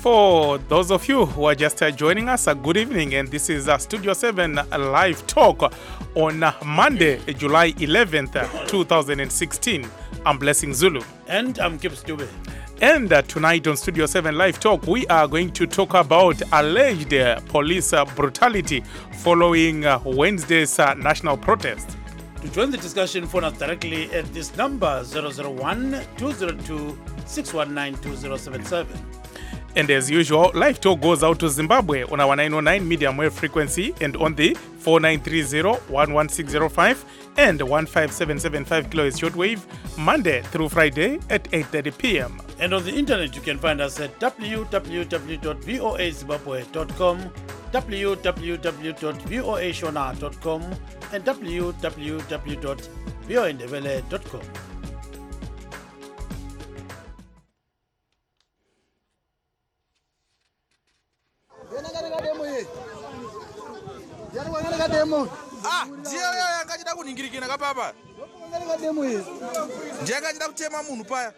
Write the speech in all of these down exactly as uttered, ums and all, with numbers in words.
For those of you who are just uh, joining us, uh, good evening, and this is uh, Studio seven uh, Live Talk on uh, Monday, July eleventh, uh, two thousand sixteen. I'm Blessing Zulu. And I'm Gibbs Dube. And uh, tonight on Studio seven Live Talk, we are going to talk about alleged uh, police uh, brutality following uh, Wednesday's uh, national protest. To join the discussion, phone us directly at this number zero zero one, two zero two, six one nine, two zero seven seven. And as usual, Live Talk goes out to Zimbabwe on our nine oh nine medium wave frequency and on the four nine three zero, one one six zero five and one five seven seven five kilohertz shortwave, Monday through Friday at eight thirty p.m. And on the internet, you can find us at w w w dot voa zimbabwe dot com, w w w dot voa shona dot com, and w w w dot voa ndebele dot com. Ah, ndiye yakachida kuningirikira kapapa. Ndiye yakachida kutema munhu paya.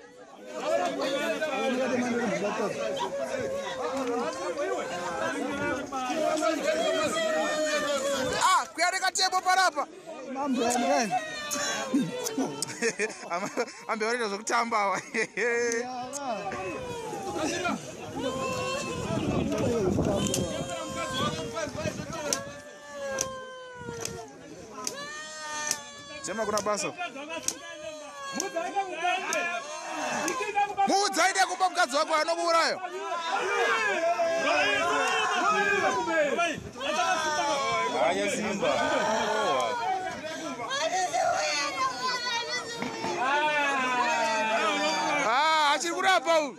Ah, kuyareka temo parapa. Ambe warida zvokutamba wa. Sema kuna basa. Muudzaide kupa mukadzi wako anokuurayo. Haya Simba. Ah, achiri kurapa uyu.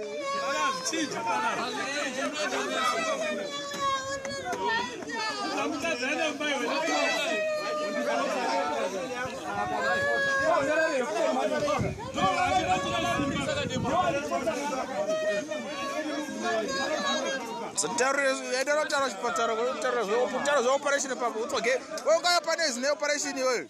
Taro operation papa utsoge wonga pane zine operation iwe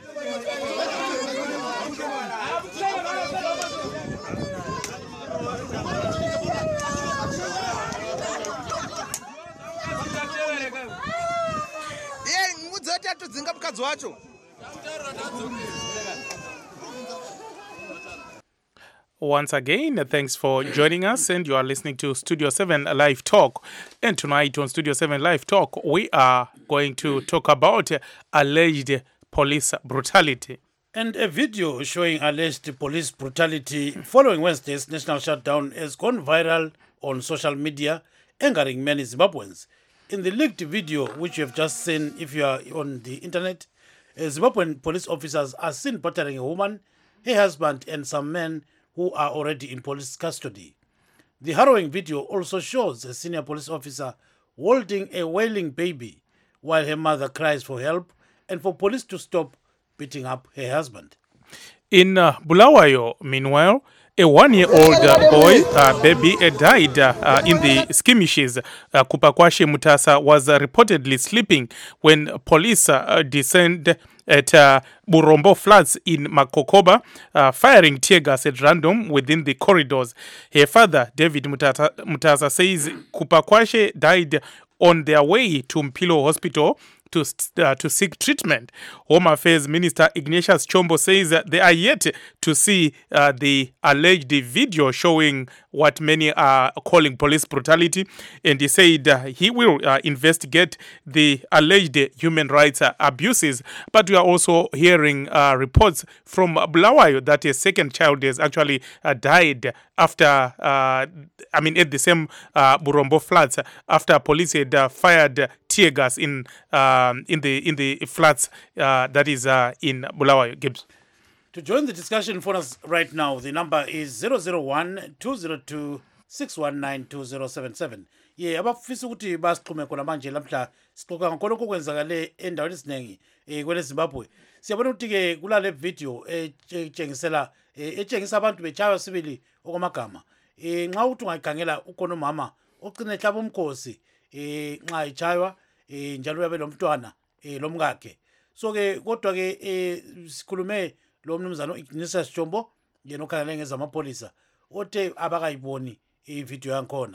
ye mudzati atodzinga mukadzi wacho. Once again, thanks for joining us, and you are listening to Studio seven Live Talk. And tonight on Studio seven Live Talk, we are going to talk about alleged police brutality. And a video showing alleged police brutality following Wednesday's national shutdown has gone viral on social media, angering many Zimbabweans. In the leaked video, which you have just seen if you are on the internet, Zimbabwean police officers are seen battering a woman, her husband, and some men who are already in police custody. The harrowing video also shows a senior police officer holding a wailing baby while her mother cries for help and for police to stop beating up her husband. In uh, Bulawayo, meanwhile, a one-year-old uh, boy, uh, baby, uh, died uh, in the skirmishes. Uh, Kupakwashe Mutasa was uh, reportedly sleeping when police uh, descended at uh, Burombo Flats in Makokoba, uh, firing tear gas at random within the corridors. Her father, David Mutasa, Mutasa, says Kupakwashe died on their way to Mpilo Hospital to uh, to seek treatment. Home Affairs Minister Ignatius Chombo says that they are yet to see uh, the alleged video showing what many are calling police brutality, and he said uh, he will uh, investigate the alleged human rights uh, abuses. But we are also hearing uh, reports from Bulawayo that a second child has actually uh, died after, uh, I mean, at the same uh, Burombo Flats, after police had uh, fired tear gas in um, in the in the flats uh, that is uh, in Bulawayo. Gibbs. To join the discussion for us right now, the number is zero zero one, two zero two, six one nine, two zero seven seven. Ye abafisa ukuthi basixhume khona manje lamhla sixoxa ngakho okwenzakale endaweni eziningi eh kwele Zimbabwe. Siyabona ukuthi ke kulale video etshengisela etshengisa abantu betshaywa sibili okwamagama. Eh nxa uthi ungayikhangela ukhona umama ogcina ehlaba umkhosi eh nxa echaywa eh njalo uyabe lomntwana eh lomkakhe. So ke kodwa ke eh sikhulume lo mnumzana Ignatius Chombo yena okhangelele ngezamapolisa othe abakayiboni ivideo yankhona.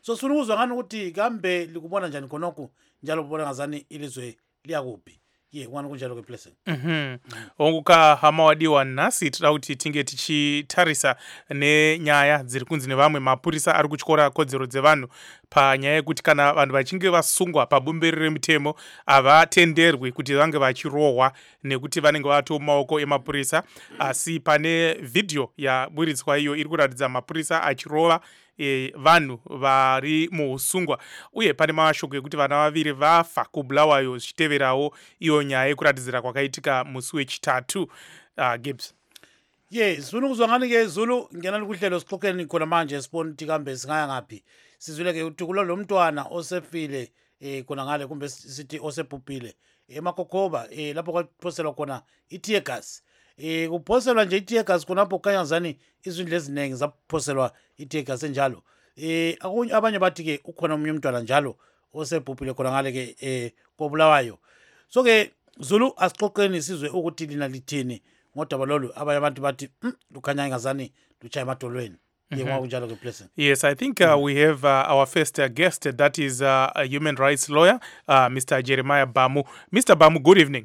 so sifuna ukuzwa ngani ukuthi kambe likubona njani khonokho njalo ubona ngazani ilizwe liyakuphi ye ngani kunjalo ke blessing Mhm. Onguka hamawadiwa nasi tira kuti tinge tichitarisa nenyaya dziri kunzi nevamwe mapurisa ari kutyora kodzero dzevanhu panyaya yekuti kana vanhu vachinge vasungwa pabumbiro remutemo havatenderwi kuti vange vachirohwa nekuti vanenge vato mumaoko emapurisa, asi pane vhidhiyo yaburitswa iyo iri kuratidza mapurisa achirova E, vanhu vari muusungwa uye pane mashoko ekuti vana vaviri vafa kubulawayo zvichiteverawo iyo nyaya yekuratidzira kwakaitika musi wechitatu. uh, Gibbs ye sifuna ukuzwa ngani ke Zulu ngenani kuhlelo sixoxeni khona manje sibone ukuthi kambe singaya ngaphi sizwile ke ukuthi kulo mntwana osefile eh khona ngale kumbe sithi osebhubhile emakokhoba eh lapho kwaphoselwa khona i-tear gas eh kuphoselwa nje i-tear gas khonapho kanya ngazani izindlu eziningi zaphoselwa i-tear gas enjalo eh akunye abanye bathi ke ukhona umunye umntwana njalo osebhubhile khona ngale ke eh kobulawayo. So ke Zulu asixoxeni sizwe ukuthi lina lithini ngodaba lolu abanye abantu bathi mm, lukhanya ingazani luchaya emadolweni. Ye kunjalo ke blessing. Yes, I think uh, we have uh, our first uh, guest, uh, that is uh, a human rights lawyer, uh, Mister Jeremiah Bamu. Mister Bamu, good evening.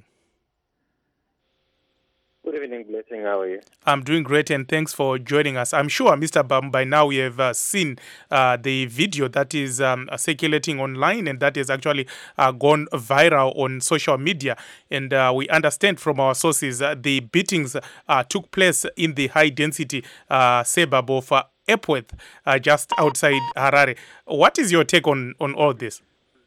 Good evening, Blessing. How are you? I'm doing great, and thanks for joining us. I'm sure, Mister Bamu, by now you have uh, seen uh, the video that is um, circulating online and that has actually uh, gone viral on social media. And uh, we understand from our sources uh, the beatings uh, took place in the high-density uh, suburb of uh, Epworth, uh, just outside Harare. What is your take on, on all this?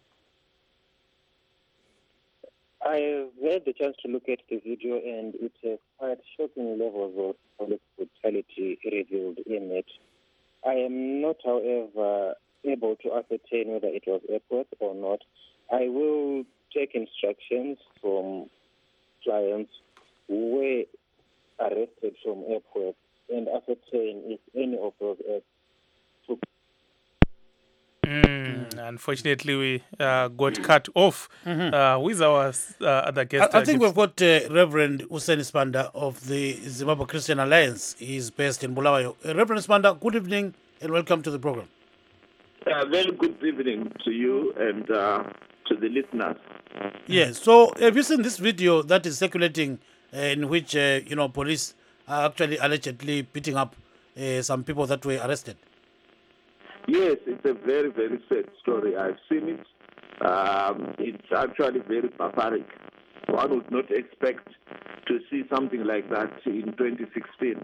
I've had the chance to look at the video, and it's a quite shocking levels of police brutality revealed in it. I am not, however, able to ascertain whether it was Epworth or not. I will take instructions from clients who were arrested from Epworth and ascertain if any of those acts took. Mm, unfortunately, we uh, got cut off. Mm-hmm. Uh, who is our uh, other guest? I, I think we've got uh, Reverend Hussein Spanda of the Zimbabwe Christian Alliance. He's based in Bulawayo. Uh, Reverend Spanda, good evening and welcome to the program. Uh, very good evening to you and uh, to the listeners. Yes. So, have you seen this video that is circulating uh, in which uh, you know police are actually allegedly beating up uh, some people that were arrested? Yes, it's a very, very sad story. I've seen it. Um, it's actually very barbaric. One would not expect to see something like that in twenty sixteen.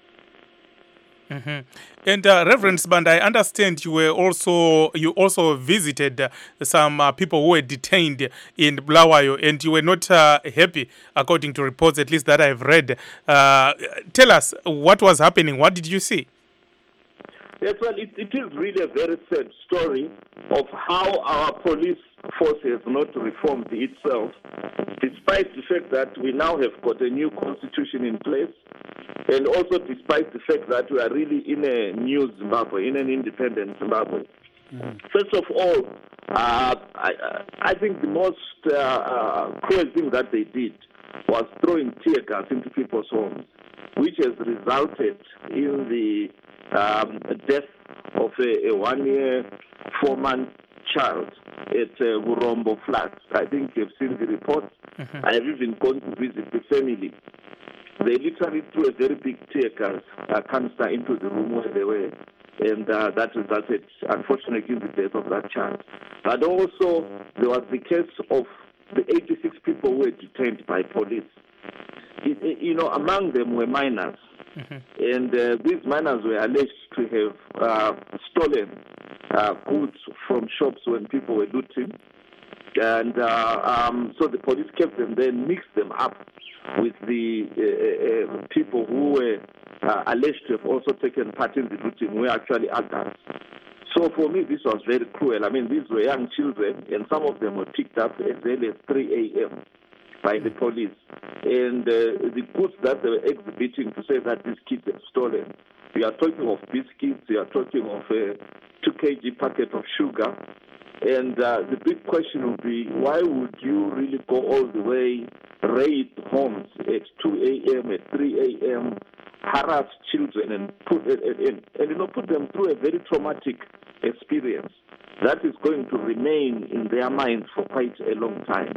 Mm-hmm. And uh, Reverend Spanda, I understand you were also you also visited uh, some uh, people who were detained in Bulawayo, and you were not uh, happy, according to reports, at least that I've read. Uh, tell us what was happening. What did you see? Yes, well, it, it is really a very sad story of how our police force has not reformed itself, despite the fact that we now have got a new constitution in place, and also despite the fact that we are really in a new Zimbabwe, in an independent Zimbabwe. Mm. First of all, uh, I, I think the most uh, uh, cruel thing that they did was throwing tear gas into people's homes, which has resulted in the Um, death of a, a one-year, four-month child at uh, Gurombo Flats. I think you've seen the report. Mm-hmm. I have even gone to visit the family. They literally threw a very big tear gas uh, canister into the room where they were, and uh, that resulted, unfortunately, in the death of that child. But also, there was the case of the eighty-six people who were detained by police. It, it, you know, among them were minors. Mm-hmm. And uh, these minors were alleged to have uh, stolen uh, goods from shops when people were looting. And uh, um, so the police kept them there, mixed them up with the uh, uh, people who were uh, alleged to have also taken part in the looting, who were actually adults. So for me, this was very cruel. I mean, these were young children, and some of them were picked up as early as three a.m. by the police. And uh, the goods that they were exhibiting to say that these kids have stolen. We are talking of biscuits, we are talking of a two kilogram packet of sugar. And uh, the big question would be, why would you really go all the way, raid homes at two a.m., at three a.m., harass children and put and, and, and you know put them through a very traumatic experience that is going to remain in their minds for quite a long time.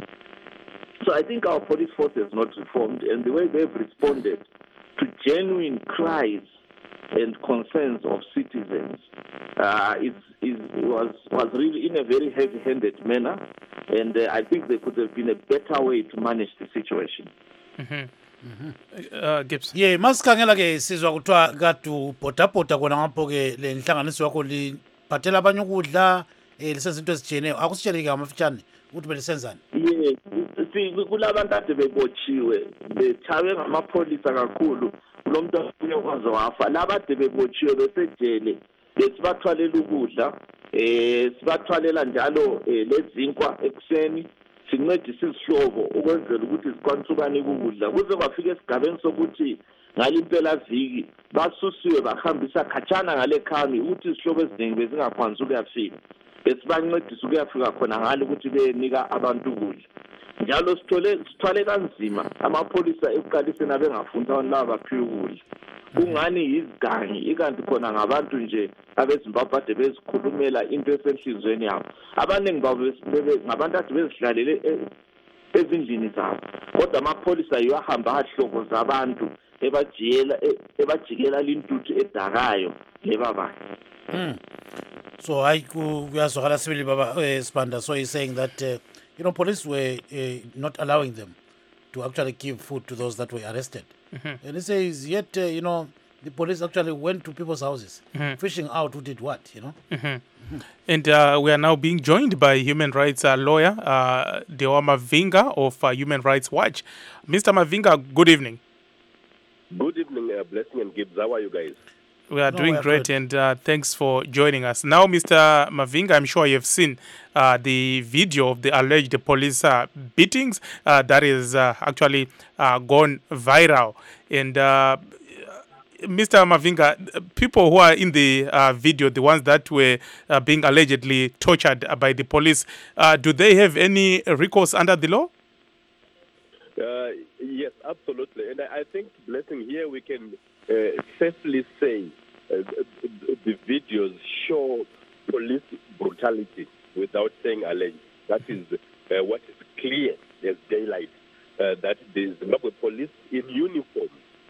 So I think our police force has not reformed, and the way they've responded to genuine cries and concerns of citizens uh, is, is, was, was really in a very heavy-handed manner, and uh, I think there could have been a better way to manage the situation. Mm-hmm. Uh, Gibbs. ye masikhangela ke sizwa kuthiwa kade ubhodabhoda kona ngapho ke le nhlanganiso yakho liphathela abanye ukudla um lisenza into ezijiyeneyo akusitsheleke ngamafitshane ukuthi belisenzani. Yes, see, kulabantu ade bebotshiwe bechawe ngamapholisa kakhulu kulo muntu ofunye kwaze wafa laba ade bebotshiwe besejele besibathwalela ukudla eh sibathwalela njalo lezinkwa ekuseni sincedisa izihlobo ukwenzela ukuthi sikwanise ukanika ukudla kuze kwafika esigabeni sokuthi ngalimpela viki basusiwe bahambisa khatshana ngale khami ukuthi izihlobo eziningi bezingakwanisi ukuyafika besibancedisa ukuyafika khona ngale ukuthi benika abantu ukudla njalo sithole sithwale kanzima amapholisa ekuqaliseni abengafunda abantu laba baphiwe ukudla kungani yizigangi ikanti khona ngabantu nje abezimbabwe ade bezikhulumela into esenhlizweni yabo abaningi babo ngabantu ade bezihlalele ezindlini zabo kodwa amapholisa yiwahamba ahloko zabantu ebajiyela ebajikela lintuthu edakayo lebabani. Mm. So I kuyazwakala sibili baba uh, Sibanda, so he's saying that uh, you know police were uh, not allowing them to actually give food to those that were arrested. Mm-hmm. And he says yet uh, you know the police actually went to people's houses, mm-hmm. fishing out who did what, you know. Mm-hmm. Mm-hmm. And uh, we are now being joined by human rights uh, lawyer uh, Dewa Mavinga of uh, Human Rights Watch. Mister Mavinga, good evening. Good evening, uh, Blessing and Gibbs. How are you guys? We are no, doing we are great, good. and uh, thanks for joining us. Now, Mister Mavinga, I'm sure you've seen uh, the video of the alleged police uh, beatings uh, that is uh, actually uh, gone viral. And uh, Mister Mavinga, people who are in the uh, video, the ones that were uh, being allegedly tortured by the police, uh, do they have any recourse under the law? Uh, yes, absolutely. And I, I think, Blessing, here we can uh, safely say uh, the videos show police brutality without saying alleged. That is uh, what is clear as daylight, uh, that the Zimbabwe police in uniform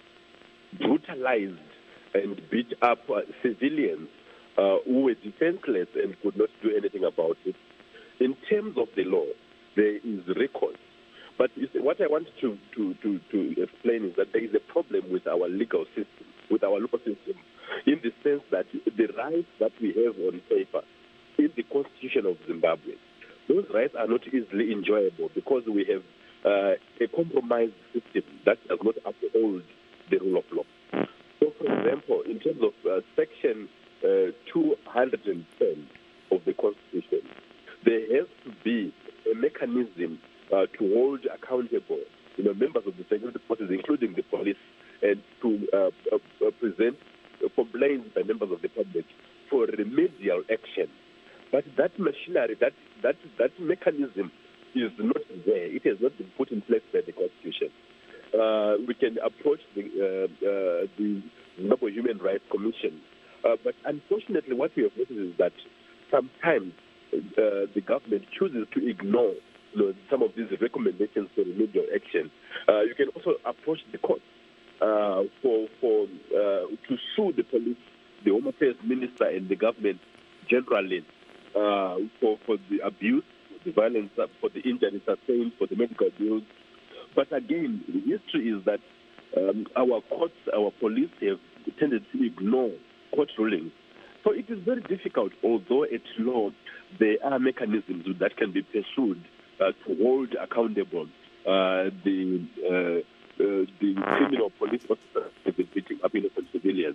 brutalized and beat up uh, civilians uh, who were defenseless and could not do anything about it. In terms of the law, there is recourse. But what I want to, to, to, to explain is that there is a problem with our legal system, with our legal system, in the sense that the rights that we have on paper in the Constitution of Zimbabwe, those rights are not easily enjoyable because we have uh, a compromised system that does not uphold the rule of law. So, for example, in terms of uh, Section uh, two hundred ten of the Constitution, there has to be a mechanism uh, to hold accountable, you know, members of the security forces, including the police, and to uh, uh, present complaints by members of the public for remedial action. But that machinery, that that that mechanism, is not there. It has not been put in place by the Constitution. Uh, we can approach the, uh, uh, the Zimbabwe Human Rights Commission. Uh, but unfortunately, what we have noticed is that sometimes uh, the government chooses to ignore you know, some of these recommendations for remedial action. Uh, you can also approach the courts uh, for, for, uh, to sue the police, the Home Affairs Minister, and the government generally uh, for, for the abuse, for the violence, for the injuries sustained, for the medical bills. But again, the history is that um, our courts, our police have tended to ignore court rulings. So it is very difficult, although at law there are mechanisms that can be pursued uh, to hold accountable uh, the uh, uh, the criminal police officers who have been beating up innocent civilians.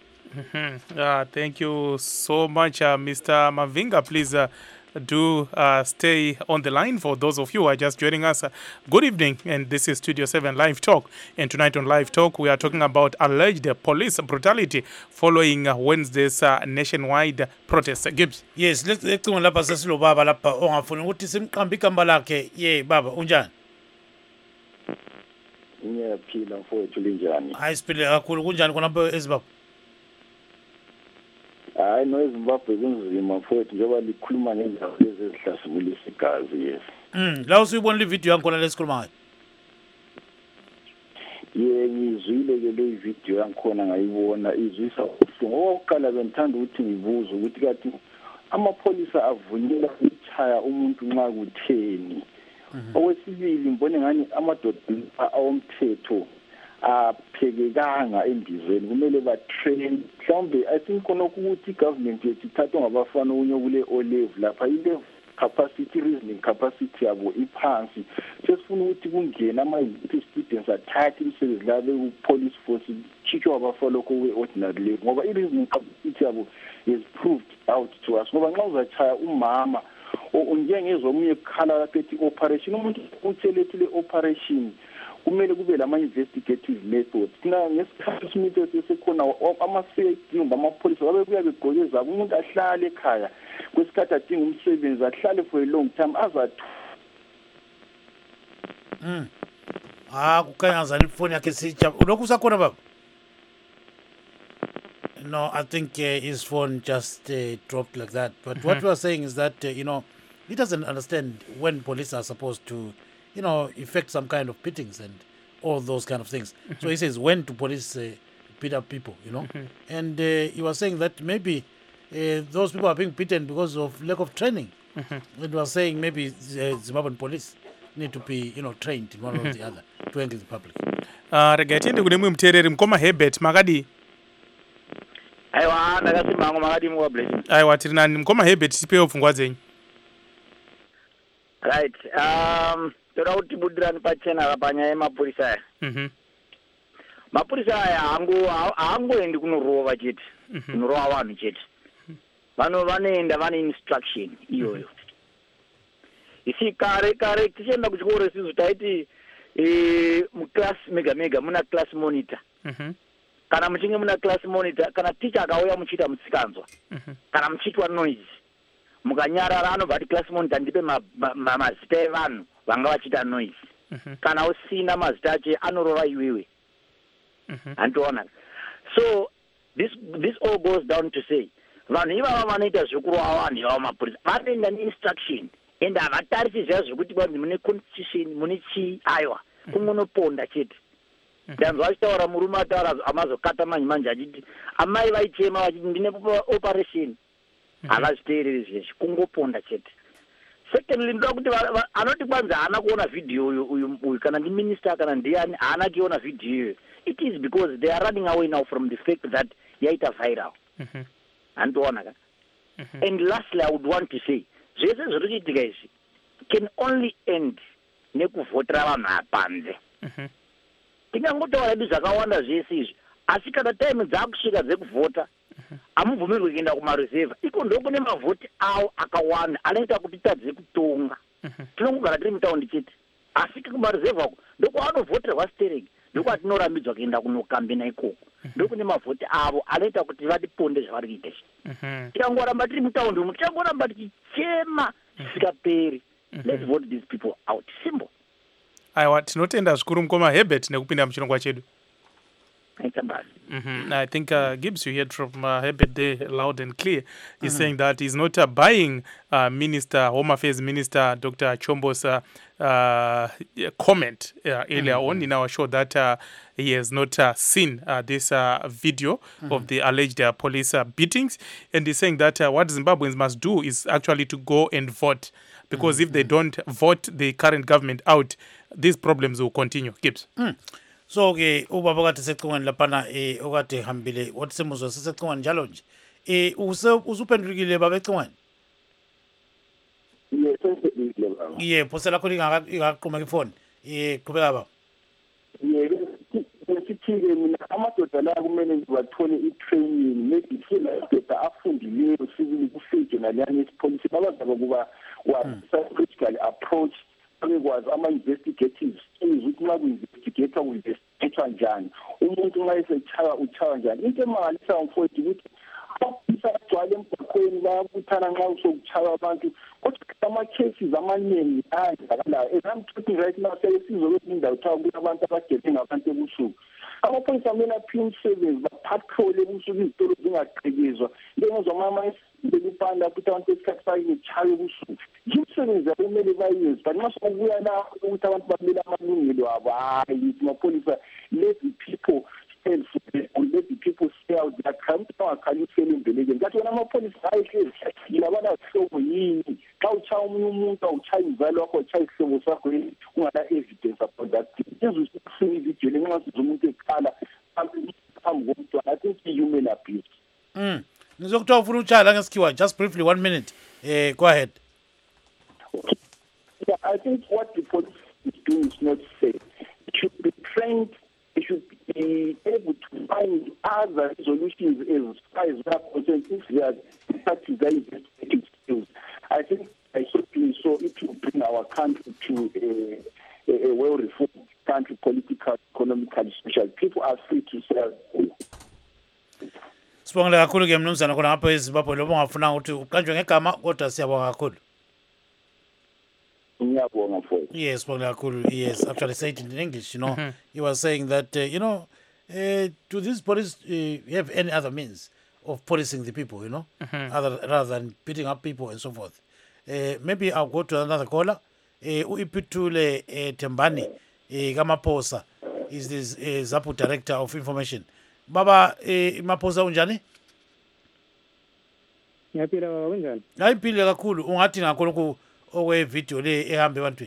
Mm-hmm. Uh, thank you so much, uh, Mister Mavinga. Please uh, do uh, stay on the line for those of you who are just joining us. Uh, good evening, and this is Studio seven Live Talk. And tonight on Live Talk, we are talking about alleged police brutality following uh, Wednesday's uh, nationwide protest. Gibbs. Yes, let's let's go lapha sesilo baba lapha ongafuni ukuthi simqambe igamba lakhe. Ye baba unjani? Ngiyaphila mfowethu linjani? Hayi siphile kakhulu kunjani khona lapho eZimbabwe? Hayi no eZimbabwe kunzima mfowethu njengoba likhuluma ngendaba lezi ezihlasimulisa igazi yes. Mm, la usuyibona le video yankhona lesikhuluma ngayo. Ye ngizwile ke le video yankhona ngayibona izwisa ubuhlungu. Oqala bengithanda ukuthi ngibuze ukuthi kathi amapholisa avunyelwa ukuchaya umuntu nxa kutheni. Okwesibili ngibone ngani amadoda awomthetho aphekekanga endizeni kumele ba train mhlawumbe I think khona ukuthi government yethu ithathwa ngabafana unye kule O level lapha ile capacity reasoning capacity yabo iphansi sesifuna ukuthi kungena ama students athathe imisebenzi la be police force chicho abafana lokho we ordinary level ngoba i reasoning capacity yabo is proved out to us ngoba nxa uzachaya umama unjengezomnye ekhala lapha ethi operation umuntu uthelethile operation kumele kube lama investigative methods thina ngesikhathi simithe sesekhona ama-safety ngamapolisa babe kuya begqoke zabo umuntu ahlale ekhaya kwesikhathi adinga umsebenzi ahlale for a long time azathu mm ah kukhanyazana ifoni yakhe sija lokhu usakhona baba? No, I think uh, his phone just uh, dropped like that. But mm-hmm. what we are saying is that, uh, you know, he doesn't understand when police are supposed to, you know, effect some kind of beatings and all those kind of things. Mm-hmm. So he says, when do police uh, beat up people, you know? Mm-hmm. And uh, he was saying that maybe uh, those people are being beaten because of lack of training. Mm-hmm. And he was saying maybe uh, Zimbabwean police need to be, you know, trained in one mm-hmm. or the other to engage the public. Uh, regati ndi kunemwe mtereri mkoma Herbert makadi. Aiwa ndakasimba makadi mwa blessing. Aiwa tiri nani mkoma Herbert sipeyo pfungwa dzenyu. Right. Um toda kuti budirani pachena lapanya yemapurisa aya. Mhm. Mapurisa aya angu angoendi kunorova chete. Kunorova vanhu chete. Vano vanoenda vane instruction iyoyo. Isi kare kare tichenda kuchikoro isizo taiti eh mu class mega mega muna class monitor. Mhm. Kana muchinge muna class monitor kana teacher akauya muchita musikanzwa. Mhm. Kana muchitwa noise. Mukanyarara anobva kuti class monitor ndipe mazita evanhu vanga vachita noise. Kana usina mazita ache anorova iwewe. Antoona. So this this all goes down to say vanhu ivava vanoita zvekurova vanhu ivava mapurisa vanoenda neinstruction ende havatarisi zviya zvekuti vanhu mune constitution mune chii aiwa kungonoponda chete. Ndanzwa achitaura murume ataura amazokata manje manje achiti amai vaichema vachiti ndine operation havazviteereri zveshe kungoponda chete. Secondly ndoda kuti anoti kwanza haana kuona video uyu uyu kana ndi minister kana ndiani haana kuona video iyoyo. It is because they are running away now from the fact that yaita viral. Mhm. Antoona ka. And lastly I would want to say zvese zviri kuitika izvi can only end nekuvhotera vanhu apanze. Mhm. Tingangotaura hedu zvakawanda zvese izvi asi kana time dzakusvika dzekuvhota amubvumirwi kuenda kumareserva iko ndokune mavhoti awo akawanda anoita kuti tadze kutonga. Tinongogara tiri mutaundi chete asi kumareserva uko ndokwanovhoterwa stereki ndokwatinorambidza kuenda kunokambena ikoko ndokune mavhoti avo anoita kuti vatiponde zvavari kuita izvi. Tikangoramba tiri mutaundi umu tichangoramba tichichema tisikaperi. Let's vote these people out. Simple. Aiwa tinotenda zvikuru mukoma Herbert nekupinda muchirongwa chedu. Mm-hmm. I think uh, Gibbs, you heard from uh, Herbert there loud and clear. He's mm-hmm. saying that he's not uh, buying uh, Minister, Home Affairs Minister Doctor Chombo's uh, uh, comment uh, earlier mm-hmm. on in our show that uh, he has not uh, seen uh, this uh, video mm-hmm. of the alleged uh, police uh, beatings. And he's saying that uh, what Zimbabweans must do is actually to go and vote. Because mm-hmm. if they don't vote the current government out, these problems will continue. Gibbs. Mm. So ke ubaba kade secingweni lapana eh okade hambile wathi semuzwa sesecingweni njalo nje eh usuphendukile baba ecingweni. Yes sesiphendukile baba. Yeah phosela khona ingaka ingaqhuma ifoni eh qhubeka baba. Yeah sithike mina amadoda la kumele ngiwathole i-training maybe sila doda afundileyo sibili kufike nalani isipolisi babazabe kuba wa critical approach bekwazi ama-investigative skills ukuthi uma ku-investigator ku-investigator njani umuntu nxa esechaya uchaya njani into emangalisa mfowethu ukuthi abapholisa agcwale emgwaqweni bayabuthana nxa usokuchaya abantu kodwa ama-cases amaningi ayenzakalayo. As I'm talking right now, sesizokwenza indawo kuthiwa kunabantu abagebengu abantu ebusuku. Amaphoyisa kumele aphiwe umsebenzi baphatrole ebusuku izitolo zingagqekezwa. Njengezomama belipanda ukuthi abantu esikhathi sakhe chaye ebusuku. Umsebenzi akumele bayenze. But nxa sokubuya lapho ukuthi abantu bamele amalungelo abo, hayi amaphoyisa, let the people stand for them, and let the people stay out their crime. Angakhalisela imbelekeni. Kathi wena amaphoyisa ayihlezi yilabana hlobo yini? Xa utshaya omunye umuntu awutshaya inzalo wakho, utshaya isihlobo sakho ungana evidence about that. Jesu sifuna ivideo lenxa umuntu ekhala phambi komntwana. I think human abuse. Mm. Ngizokuthiwa ufuna utshaya la ngesikhiwa, just briefly, one minute. Eh, go ahead. Okay. Yeah, I think what the police is doing is not safe. It should be trained. It should be able to find other solutions as far as we are concerned if they are practice their investigative skills. I think by so doing so, it will bring our country to a, a, a well-reformed country, political, economically, social. People are free to sell. Sibongile kakhulu ke mnumzana khona ngapha eZimbabwe lobo ngafuna ukuthi uqanjwe ngegama kodwa siyabonga kakhulu. Ngiyabonga mfowethu. Yes, sibongile kakhulu. Yes, actually said it in English, you know. Mm-hmm. He was saying that, uh, you know, uh, do these police uh, have any other means of policing the people, you know, mm-hmm. other rather than beating up people and so forth. Uh, maybe I'll go to another caller. Uh, Uipitule uh, Tembani, uh, Gamaphosa, is this uh, ZAPU Director of Information. Baba, eh, Maphosa unjani? Ngiyaphila baba unjani? Hayiphile kakhulu. Ungathi ngakho ku okwe video le ehambe ebantwini.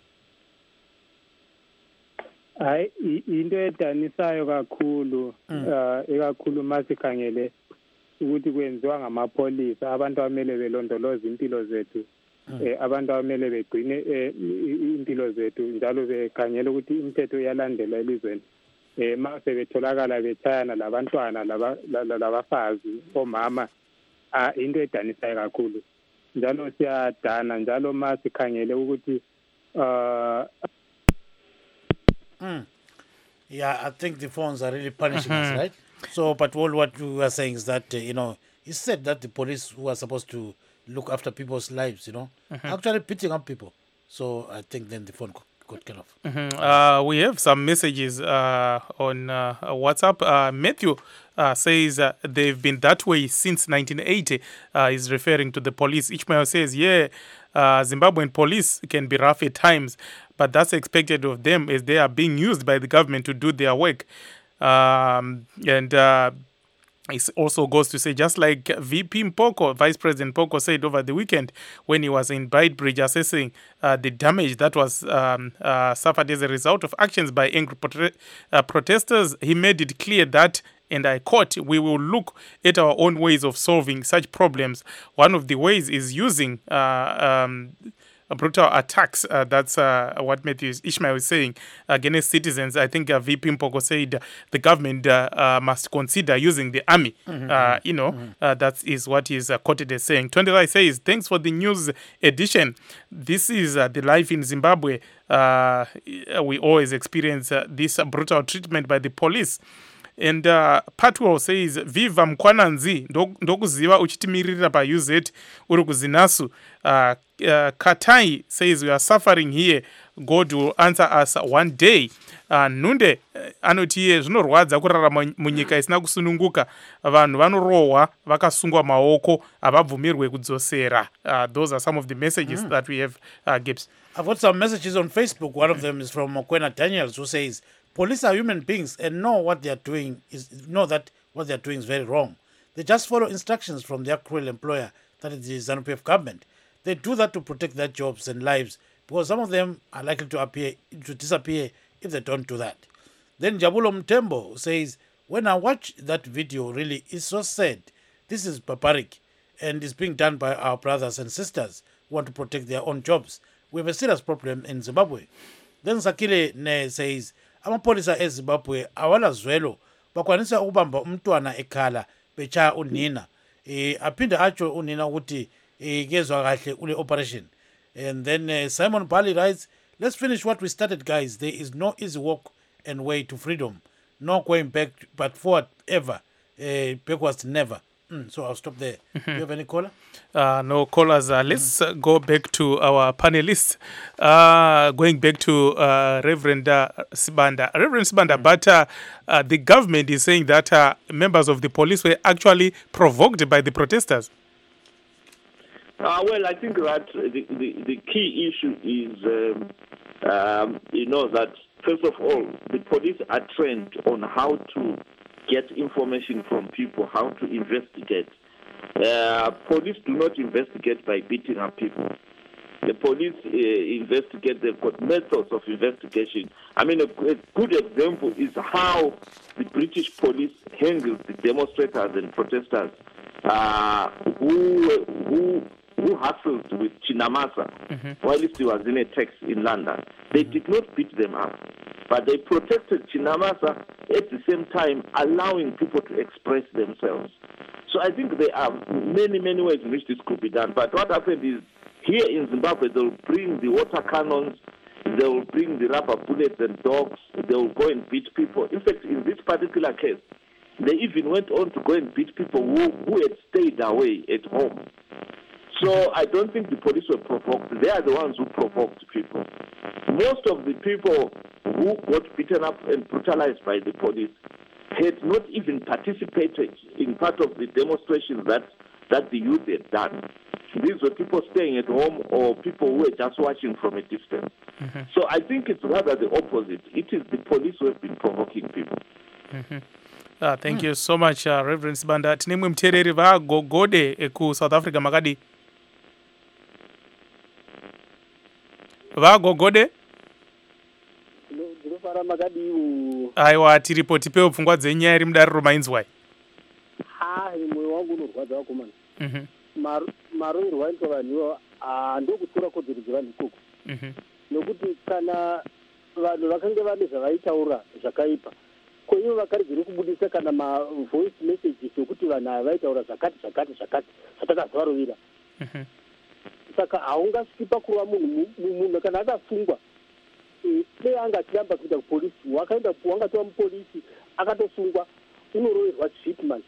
Hayi into edanisayo kakhulu, uh ekakhulu masikhangele ukuthi kwenziwa ngamapholisa, abantu abamele belondoloza impilo zethu. Eh abantu abamele begcine impilo zethu njalo bekhangela ukuthi imithetho iyalandelwa elizweni. Eh mase betholakala bethayana labantwana labafazi omama, ah into edanisayo kakhulu. Njalo siyadana njalo masikhangele ukuthi uh mm. Yeah, I think the phones are really punishing mm-hmm. us, right? So, but all what we were saying is that, uh, you know, he said that the police who are supposed to look after people's lives, you know, mm-hmm. actually beating up people. So I think then the phone got cut off. Mm-hmm. Uh, we have some messages uh, on uh, WhatsApp. Uh, Matthew uh, says uh, they've been that way since nineteen eighty. Uh, he's referring to the police. Ishmael says, yeah, uh, Zimbabwean police can be rough at times, but that's expected of them as they are being used by the government to do their work. Um, and uh, it also goes to say, just like V P Mpoko, Vice President Mpoko said over the weekend when he was in Beitbridge assessing uh, the damage that was um, uh, suffered as a result of actions by angry prote- uh, protesters, he made it clear that, and I quote, we will look at our own ways of solving such problems. One of the ways is using uh, um, brutal attacks. Uh, that's uh, what Matthew Ishmael is saying against citizens. I think uh, V P Mpoko said uh, the government uh, uh, must consider using the army. Mm-hmm. Uh, you know, mm-hmm. uh, that is what is uh, quoted as saying. Twenty-Rai says, thanks for the news edition. This is uh, the life in Zimbabwe. Uh, we always experience uh, this uh, brutal treatment by the police. And uh, Patwell says, Viva Mkwananzi, ndokuziva uchitimirira pa U Z, uri kuzinasu. Uh, uh, Katai says, we are suffering here. God will answer us one day. Uh, Nunde, uh, anoti iye zvinorwadza kurarama munyika isina kusununguka. Vanhu vanorohwa vakasungwa maoko havabvumirwe kudzosera. Uh, those are some of the messages mm. that we have, uh, Gibbs. I've got some messages on Facebook. One of them is from Mokwena Daniels, who says, police are human beings and know what they are doing is know that what they are doing is very wrong. They just follow instructions from their cruel employer, that is the ZANU-P F government. They do that to protect their jobs and lives because some of them are likely to appear to disappear if they don't do that. Then Jabulo Mtembo says, when I watch that video, really, it's so sad. This is barbaric and it's being done by our brothers and sisters who want to protect their own jobs. We have a serious problem in Zimbabwe. Then Sakile Ne says, amapolisa eZimbabwe awalazwelo bakwanisa ukubamba umntwana ekhala bechaya unina eh aphinda atsho unina ukuthi eh kezwa kahle ule operation. And then uh, Simon Bali writes, let's finish what we started, guys. There is no easy walk and way to freedom, no going back but forward ever, uh, backwards never. Mm, so I'll stop there. Mm-hmm. Do you have any caller? Uh, no callers. Uh, let's uh, go back to our panelists. Uh, going back to uh, Reverend uh, Sibanda. Reverend Sibanda, mm-hmm. but uh, uh, the government is saying that uh, members of the police were actually provoked by the protesters. Uh, well, I think that the, the, the key issue is, um, um, you know, that first of all, the police are trained on how to get information from people, how to investigate. Uh, police do not investigate by beating up people. The police uh, investigate, they've got methods of investigation. I mean, a, a good example is how the British police handled the demonstrators and protesters uh, who, who, who hustled with Chinamasa mm-hmm. while he was in a taxi in London. They did not beat them up, but they protected Chinamasa at the same time allowing people to express themselves. So I think there are many, many ways in which this could be done. But what happened is, here in Zimbabwe, they'll bring the water cannons, they'll bring the rubber bullets and dogs, they'll go and beat people. In fact, in this particular case, they even went on to go and beat people who, who had stayed away at home. So I don't think the police were provoked. They are the ones who provoked people. Most of the people who got beaten up and brutalized by the police had not even participated in part of the demonstrations that, that the youth had done. These were people staying at home or people who were just watching from a distance. Mm-hmm. So I think it's rather the opposite. It is the police who have been provoking people. Mm-hmm. Uh, thank mm. you so much, uh, Reverend Sibanda. Tinemwe mtereri va gogode ku South Africa makadi. Va gogode? Ndinofara makadi iwo. Aiwa tiripo tipeo pfungwa dzenyaya iri mudariro mainzwai. Ha, moyo wangu unorwadza wakomana. Mhm. Maroerwa aitwa vanhu ndokutora kodzero dzevanhu ikoko nokuti kana vanhu vakanga vane zvavaitaura zvakaipa ko ivo vakaregere kubudisa kana mavoice messages ekuti vanhu ava vaitaura zvakati zvakati zvakati zvatakazvarovira saka haungasviki pakurova munhu munhu kana akasungwa dei anga achiramba kuenda kupolisi wakaenda wangatova mupolisi akatosungwa unoroverwa treatment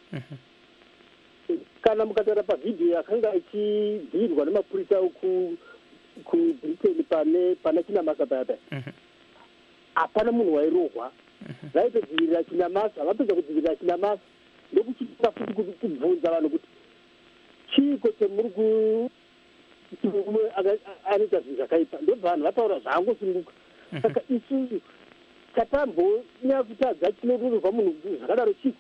kana mukataura pavhidhiyo yakanga ichibhirwa nemapurisa kubritain pane pana Chinamasa paya paya hapana munhu wairohwa vaitodzivirira Chinamasa vapedza kudzivirira Chinamasa ndokuchiita futi kubvunza vanhu kuti chiiko chemuri umwe anoita zvinhu zvakaipa ndobva vanhu vataura zvaangosunguka saka isusu tatambonyanya kutadza chinorurirwa munhu zvakadaro chiko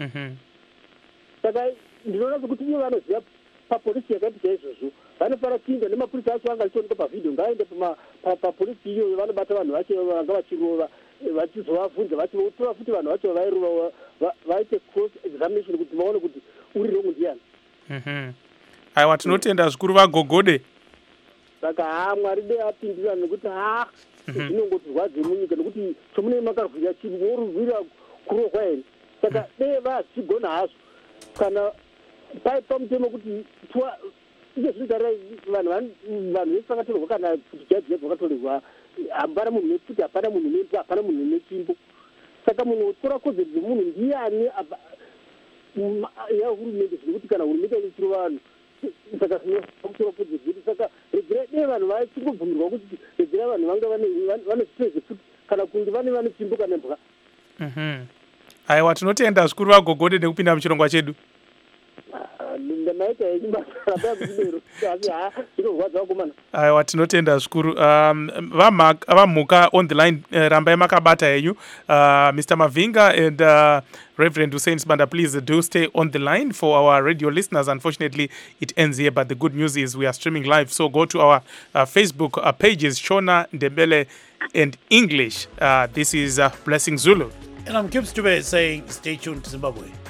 saka ndinoona sekuti ivo vanoziva papolisi yakati chaizvozvo vanofara kuinda nemapurisa acho vanga achioneka pavhidhiyo ngaende papolisi iyoyo vanobata vanhu vacho vanga vachirova vachizovabvunza vachitora futi vanhu vacho vairova vaite cross examination kuti vaone kuti uri rongo ndiani. Aiwa tinotenda zvikuru vagogode. Saka ha Mwari dei apindira nekuti ha zvinongotirwadze munyika nekuti chomunei makarwira chinhu morwira kurohwa here saka dei vachigona hazvo kana paipa mutemo kuti iye zvinotarira vanhu vanhu vese vakatorerwa kana kuti jaji yabva vakatorerwa hapana munhu nekuti hapana munhu nepo hapana munhu nechimbo saka munhu wotora kodzero dzemunhu ndiani yahurumende zvinokuti kana hurumende ichirova vanhu saka zvinokutora kodzero dzedu saka regerai dei vanhu vachingobvumirwa kuti regerai vanhu vanga vane zvitezve futi kana kunge vane vane chimbo kana mbwa. Aiwa tinotenda zvikuru vagogode nekupinda muchirongwa chedu. Aiwa tinotenda zvikuru. Um, vamhuka on the line uh, rambai makabata yenyu. Uh, Mister Mavinga and uh, Reverend Hussein Sibanda, please do stay on the line for our radio listeners. Unfortunately, it ends here, but the good news is we are streaming live. So go to our uh, Facebook uh, pages, Shona, Ndebele, and English. Uh, this is uh, Blessing Zulu. And I'm Kim Stube saying stay tuned to Zimbabwe.